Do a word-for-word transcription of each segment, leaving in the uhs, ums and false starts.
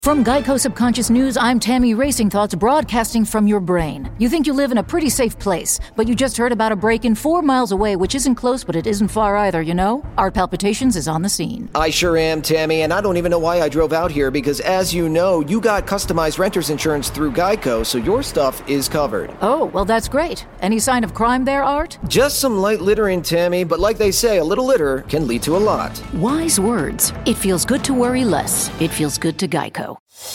From Geico Subconscious News, I'm Tammy Racing Thoughts, broadcasting from your brain. You think you live in a pretty safe place, but you just heard about a break-in four miles away, which isn't close, but it isn't far either, you know? Art Palpitations is on the scene. I sure am, Tammy, and I don't even know why I drove out here, because as you know, you got customized renter's insurance through Geico, so your stuff is covered. Oh, well, that's great. Any sign of crime there, Art? Just some light littering, Tammy, but like they say, a little litter can lead to a lot. Wise words. It feels good to worry less. It feels good to Geico.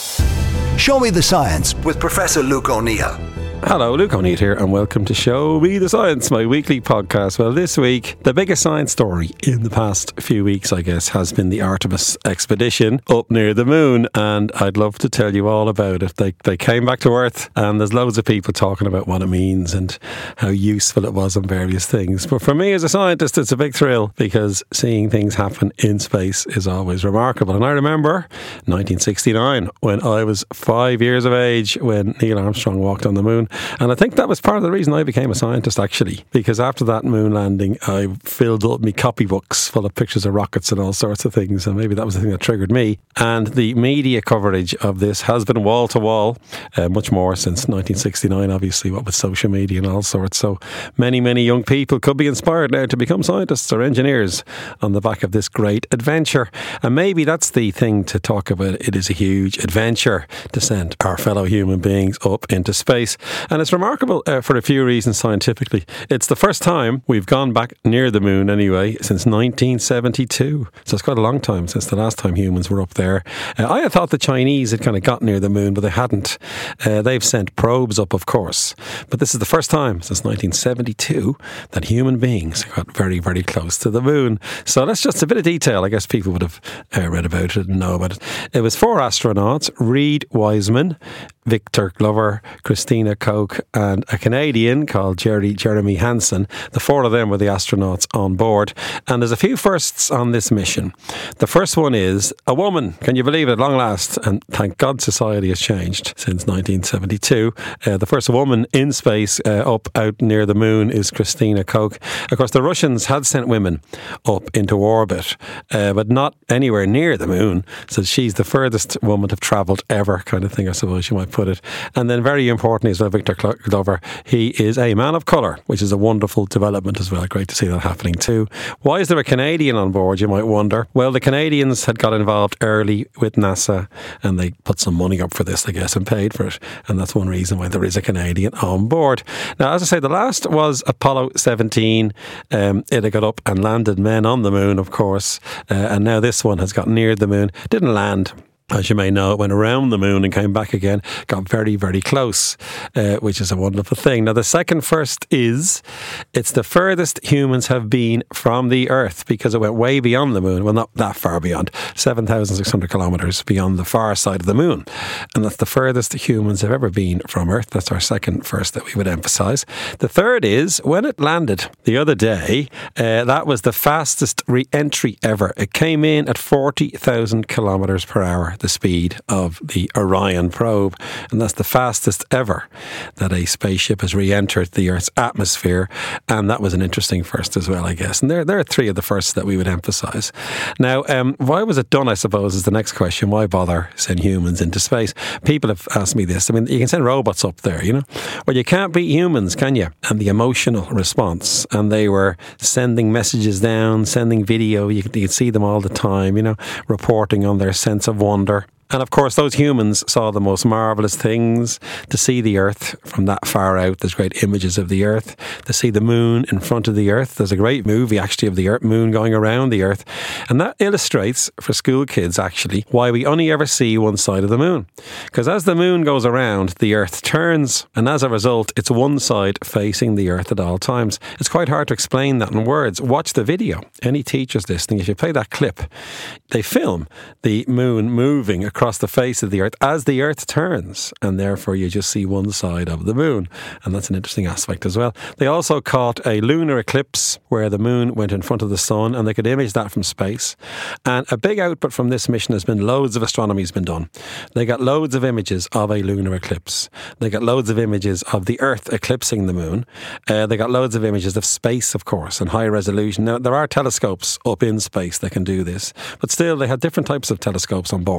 Show Me the Science with Professor Luke O'Neill. Hello, Luke O'Neill here, and welcome to Show Me the Science, my weekly podcast. Well, this week, the biggest science story in the past few weeks, I guess, has been the Artemis expedition up near the moon, and I'd love to tell you all about it. They they came back to Earth, and there's loads of people talking about what it means and how useful it was on various things. But for me as a scientist, it's a big thrill, because seeing things happen in space is always remarkable. And I remember nineteen sixty-nine, when I was five years of age, when Neil Armstrong walked on the moon. And I think that was part of the reason I became a scientist, actually, because after that moon landing, I filled up my copybooks full of pictures of rockets and all sorts of things, and maybe that was the thing that triggered me. And the media coverage of this has been wall to wall, uh, much more since nineteen sixty-nine, obviously, what with social media and all sorts. So many, many young people could be inspired now to become scientists or engineers on the back of this great adventure. And maybe that's the thing to talk about. It is a huge adventure to send our fellow human beings up into space. And it's remarkable uh, for a few reasons scientifically. It's the first time we've gone back near the moon anyway since nineteen seventy-two. So it's quite a long time since the last time humans were up there. Uh, I had thought the Chinese had kind of got near the moon, but they hadn't. Uh, they've sent probes up, of course. But this is the first time since nineteen seventy-two that human beings got very, very close to the moon. So that's just a bit of detail. I guess people would have uh, read about it and know about it. It was four astronauts: Reid Wiseman, Victor Glover, Christina Koch, and a Canadian called Jerry, Jeremy Hansen. The four of them were the astronauts on board. And there's a few firsts on this mission. The first one is a woman. Can you believe it? At long last. And thank God society has changed since nineteen seventy-two. Uh, the first woman in space uh, up out near the moon is Christina Koch. Of course, the Russians had sent women up into orbit, uh, but not anywhere near the moon. So she's the furthest woman to have travelled ever, kind of thing, I suppose you might put it. And then very importantly as well, Victor Glover, he is a man of colour, which is a wonderful development as well. Great to see that happening too. Why is there a Canadian on board, you might wonder? Well, the Canadians had got involved early with NASA, and they put some money up for this, I guess, and paid for it. And that's one reason why there is a Canadian on board. Now, as I say, the last was Apollo seventeen. Um, it had got up and landed men on the moon, of course. Uh, and now this one has got near the moon. Didn't land, as you may know. It went around the moon and came back again, got very, very close, uh, which is a wonderful thing. Now, the second first is, it's the furthest humans have been from the Earth, because it went way beyond the moon. Well, not that far beyond, seven thousand six hundred kilometres beyond the far side of the moon. And that's the furthest humans have ever been from Earth. That's our second first that we would emphasise. The third is, when it landed the other day, uh, that was the fastest re-entry ever. It came in at forty thousand kilometres per hour. The speed of the Orion probe, and that's the fastest ever that a spaceship has re-entered the Earth's atmosphere, and that was an interesting first as well, I guess. And there, there are three of the firsts that we would emphasise. Now, um, why was it done, I suppose, is the next question. Why bother send humans into space? People have asked me this. I mean, you can send robots up there, you know? Well, you can't beat humans, can you? And the emotional response. And they were sending messages down, sending video. You could, you could see them all the time, you know, reporting on their sense of wonder. And of course, those humans saw the most marvellous things. To see the Earth from that far out, there's great images of the Earth. To see the moon in front of the Earth, there's a great movie actually of the Earth, moon going around the Earth. And that illustrates, for school kids actually, why we only ever see one side of the moon. Because as the moon goes around, the Earth turns. And as a result, it's one side facing the Earth at all times. It's quite hard to explain that in words. Watch the video. Any teachers listening, if you play that clip, they film the moon moving across the face of the Earth as the Earth turns, and therefore you just see one side of the moon, and that's an interesting aspect as well. They also caught a lunar eclipse where the moon went in front of the sun, and they could image that from space. And a big output from this mission has been loads of astronomy has been done. They got loads of images of a lunar eclipse. They got loads of images of the Earth eclipsing the moon. Uh, they got loads of images of space, of course, and high resolution. Now, there are telescopes up in space that can do this, but still they had different types of telescopes on board, and they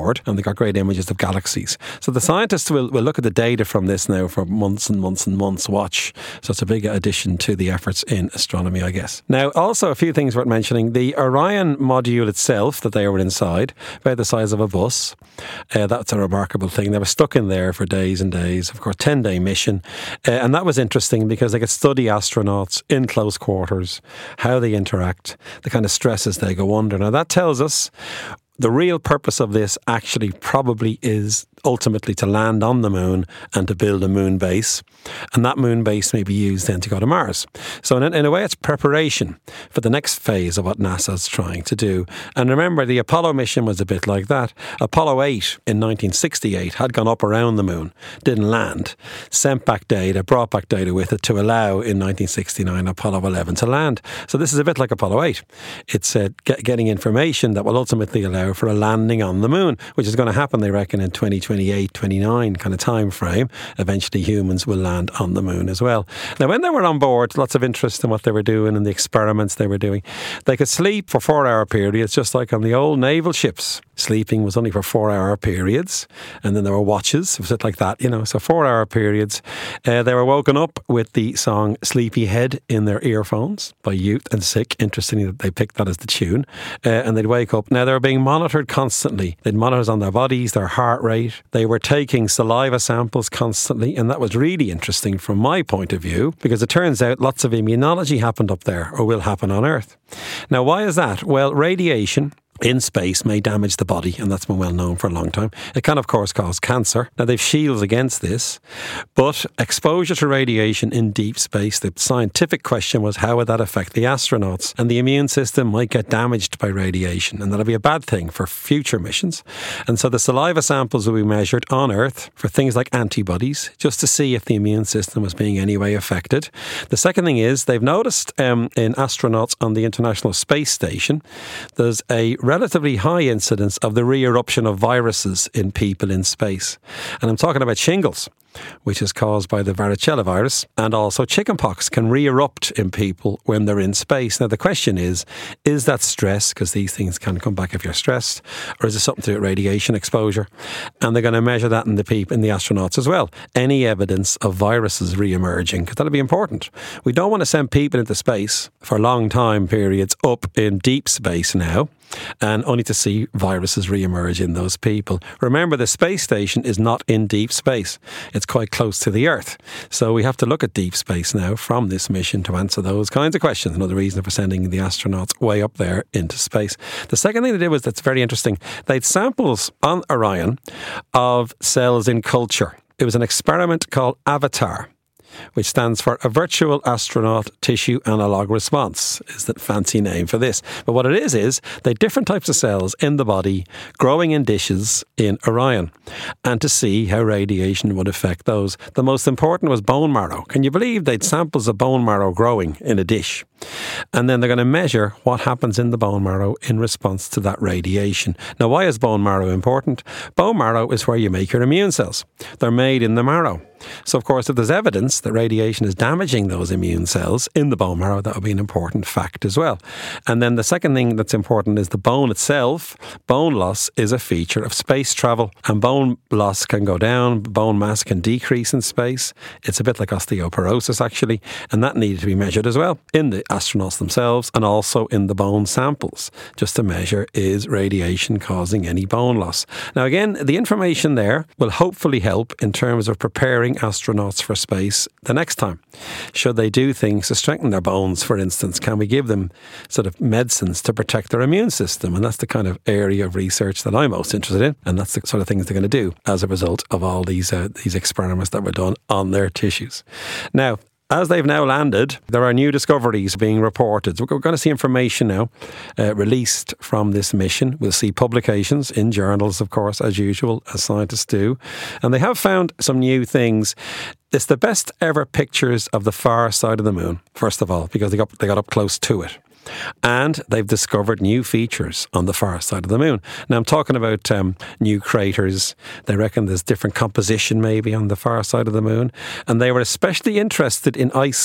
got great images of galaxies. So the scientists will, will look at the data from this now for months and months and months, watch. So it's a big addition to the efforts in astronomy, I guess. Now, also a few things worth mentioning. The Orion module itself that they were inside, about the size of a bus, uh, that's a remarkable thing. They were stuck in there for days and days, of course, ten-day mission. Uh, and that was interesting because they could study astronauts in close quarters, how they interact, the kind of stresses they go under. Now, that tells us the real purpose of this actually probably is ultimately to land on the moon and to build a moon base. And that moon base may be used then to go to Mars. So in, in a way, it's preparation for the next phase of what NASA's trying to do. And remember, the Apollo mission was a bit like that. Apollo eight in nineteen sixty-eight had gone up around the moon, didn't land, sent back data, brought back data with it to allow in nineteen sixty-nine Apollo eleven to land. So this is a bit like Apollo eight. It's uh, get, getting information that will ultimately allow for a landing on the moon, which is going to happen, they reckon, in twenty twenty-eight, twenty-nine kind of time frame. Eventually humans will land on the moon as well. Now, when they were on board, lots of interest in what they were doing and the experiments they were doing. They could sleep for four-hour periods, just like on the old naval ships. Sleeping was only for four-hour periods, and then there were watches. It was like that, you know, so four-hour periods. Uh, they were woken up with the song Sleepyhead in their earphones by Youth and Sick. Interestingly that they picked that as the tune. Uh, and they'd wake up. Now, they were being monitored constantly. They'd monitors on their bodies, their heart rate. They were taking saliva samples constantly, and that was really interesting from my point of view, because it turns out lots of immunology happened up there, or will happen on Earth. Now, why is that? Well, radiation in space may damage the body, and that's been well known for a long time. It can, of course, cause cancer. Now, they've shields against this, but exposure to radiation in deep space, the scientific question was, how would that affect the astronauts? And the immune system might get damaged by radiation, and that'll be a bad thing for future missions. And so the saliva samples will be measured on Earth for things like antibodies, just to see if the immune system was being any way affected. The second thing is, they've noticed um, in astronauts on the International Space Station, there's a relatively high incidence of the re-eruption of viruses in people in space. And I'm talking about shingles, which is caused by the varicella virus, and also chickenpox can re-erupt in people when they're in space. Now, the question is, is that stress, because these things can come back if you're stressed, or is it something to do with radiation exposure? And they're going to measure that in the people, in the astronauts as well. Any evidence of viruses re-emerging, because that'll be important. We don't want to send people into space for long time periods up in deep space now, and only to see viruses re-emerge in those people. Remember, the space station is not in deep space. It's quite close to the Earth. So we have to look at deep space now from this mission to answer those kinds of questions. Another reason for sending the astronauts way up there into space. The second thing they did was, that's very interesting, they had samples on Orion of cells in culture. It was an experiment called AVATAR, which stands for a Virtual Astronaut Tissue Analog Response, is the fancy name for this. But what it is, is they had different types of cells in the body growing in dishes in Orion, and to see how radiation would affect those. The most important was bone marrow. Can you believe they'd samples of bone marrow growing in a dish? And then they're going to measure what happens in the bone marrow in response to that radiation. Now, why is bone marrow important? Bone marrow is where you make your immune cells. They're made in the marrow. So, of course, if there's evidence that radiation is damaging those immune cells in the bone marrow, that would be an important fact as well. And then the second thing that's important is the bone itself. Bone loss is a feature of space travel, and bone loss can go down, bone mass can decrease in space. It's a bit like osteoporosis, actually, and that needed to be measured as well in the astronauts themselves and also in the bone samples, just to measure, is radiation causing any bone loss? Now, again, the information there will hopefully help in terms of preparing astronauts for space the next time. Should they do things to strengthen their bones, for instance? Can we give them sort of medicines to protect their immune system? And that's the kind of area of research that I'm most interested in, and that's the sort of things they're going to do as a result of all these uh, these experiments that were done on their tissues. Now, as they've now landed, there are new discoveries being reported. So we're going to see information now uh, released from this mission. We'll see publications in journals, of course, as usual, as scientists do. And they have found some new things. It's the best ever pictures of the far side of the moon, first of all, because they got, they got up close to it. And they've discovered new features on the far side of the moon. Now, I'm talking about um, new craters. They reckon there's different composition maybe on the far side of the moon. And they were especially interested in ice.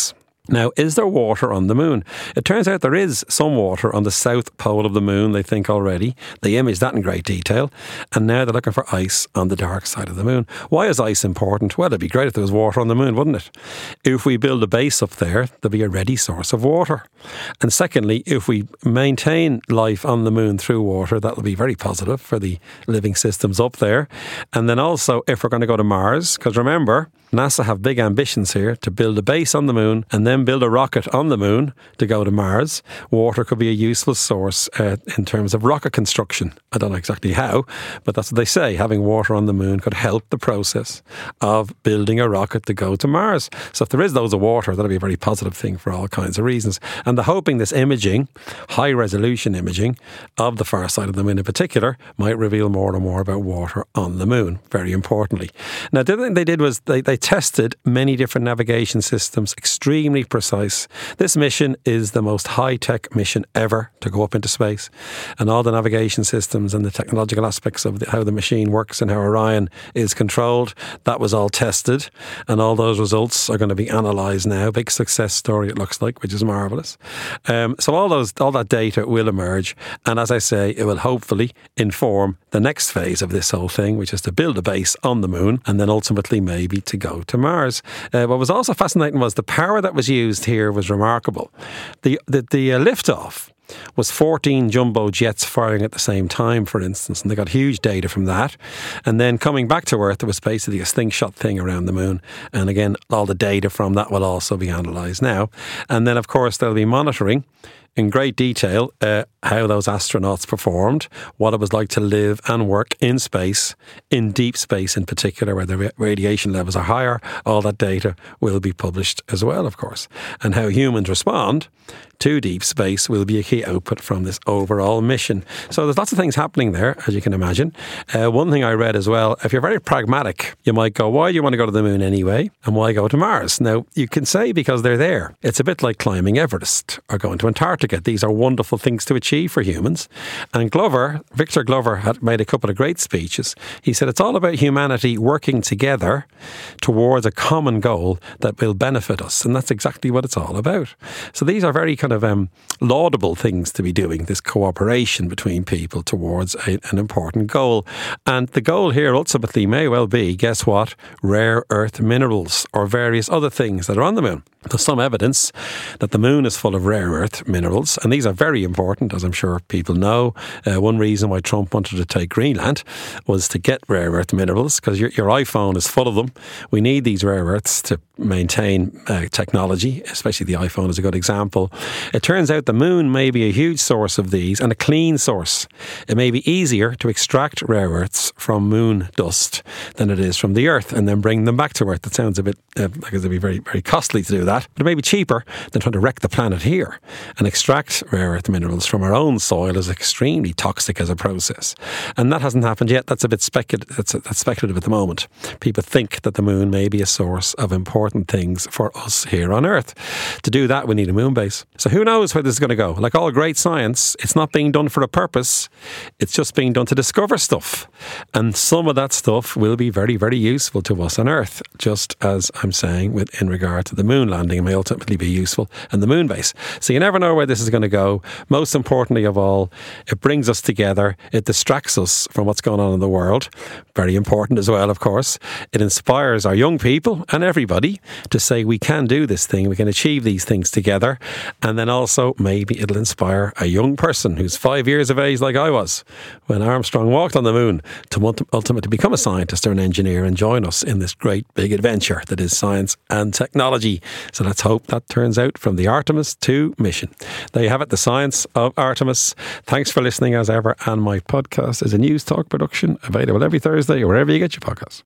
Now, is there water on the moon? It turns out there is some water on the south pole of the moon, they think already. They imaged that in great detail. And now they're looking for ice on the dark side of the moon. Why is ice important? Well, it'd be great if there was water on the moon, wouldn't it? If we build a base up there, there'll be a ready source of water. And secondly, if we maintain life on the moon through water, that'll be very positive for the living systems up there. And then also, if we're going to go to Mars, because remember, NASA have big ambitions here to build a base on the moon and then build a rocket on the moon to go to Mars. Water could be a useful source uh, in terms of rocket construction. I don't know exactly how, but that's what they say. Having water on the moon could help the process of building a rocket to go to Mars. So if there is loads of water, that'll be a very positive thing for all kinds of reasons. And they're hoping this imaging, high-resolution imaging of the far side of the moon in particular, might reveal more and more about water on the moon, very importantly. Now, the other thing they did was they, they tested many different navigation systems, extremely precise. This mission is the most high-tech mission ever to go up into space. And all the navigation systems and the technological aspects of the, how the machine works and how Orion is controlled, that was all tested. And all those results are going to be analysed now. Big success story, it looks like, which is marvellous. Um, so all those, all that data will emerge. And as I say, it will hopefully inform the next phase of this whole thing, which is to build a base on the moon and then ultimately maybe to go to Mars. Uh, what was also fascinating was the power that was used here was remarkable. The the, the uh, liftoff was fourteen jumbo jets firing at the same time, for instance, and they got huge data from that. And then coming back to Earth, there was basically a slingshot thing around the moon. And again, all the data from that will also be analysed now. And then, of course, they'll be monitoring in great detail uh, how those astronauts performed, what it was like to live and work in space, in deep space in particular, where the radiation levels are higher. All that data will be published as well, of course. And how humans respond to deep space will be a key output from this overall mission. So there's lots of things happening there, as you can imagine. Uh, one thing I read as well, if you're very pragmatic, you might go, why do you want to go to the moon anyway? And why go to Mars? Now, you can say because they're there. It's a bit like climbing Everest or going to Antarctica. These are wonderful things to achieve for humans. And Glover, Victor Glover, had made a couple of great speeches. He said it's all about humanity working together towards a common goal that will benefit us. And that's exactly what it's all about. So these are very kind of um, laudable things to be doing, this cooperation between people towards a, an important goal. And the goal here ultimately may well be, guess what? Rare earth minerals or various other things that are on the moon. There's some evidence that the moon is full of rare earth minerals, and these are very important, as I'm sure people know. Uh, one reason why Trump wanted to take Greenland was to get rare earth minerals, because your, your iPhone is full of them. We need these rare earths to maintain uh, technology, especially the iPhone is a good example. It turns out the moon may be a huge source of these, and a clean source. It may be easier to extract rare earths from moon dust than it is from the Earth, and then bring them back to Earth. That sounds a bit uh, like it'd be very, very costly to do that. But it may be cheaper than trying to wreck the planet here, and extract rare earth minerals from our own soil is extremely toxic as a process. And that hasn't happened yet. That's a bit speculative. That's, that's speculative at the moment. People think that the moon may be a source of important things for us here on Earth. To do that, we need a moon base. So who knows where this is going to go? Like all great science, it's not being done for a purpose. It's just being done to discover stuff. And some of that stuff will be very, very useful to us on Earth, just as I'm saying with in regard to the moon landing. It may ultimately be useful and the moon base. So you never know where this is going to go. Most importantly of all, it brings us together. It distracts us from what's going on in the world. Very important as well, of course. It inspires our young people and everybody to say we can do this thing, we can achieve these things together. And then also maybe it'll inspire a young person who's five years of age like I was when Armstrong walked on the moon to ultimately become a scientist or an engineer and join us in this great big adventure that is science and technology. So let's hope that turns out from the Artemis two mission. There you have it, the science of Artemis. Thanks for listening as ever. And my podcast is a News Talk production, available every Thursday or wherever you get your podcasts.